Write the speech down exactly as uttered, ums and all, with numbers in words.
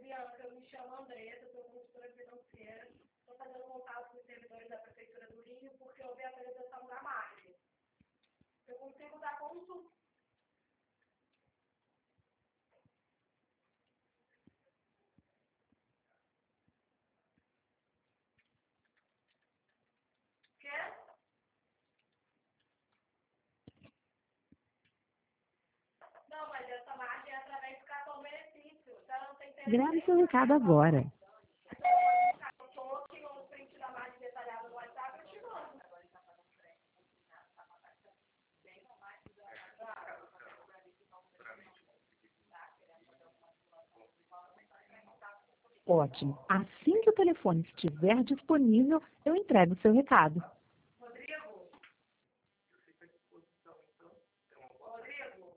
Bianca, eu me chamo Andressa, sou consultora financeira. Estou fazendo contato com os servidores da Prefeitura do Rio porque houve a atualização da margem. Eu consigo dar consulta. Quê? Não, mas essa margem é através do cartão benefício. Então, não tem Grave seu recado agora. toque ou print da margem detalhada no WhatsApp, eu te mando. Ótimo. Assim que o telefone estiver disponível, eu entrego o seu recado.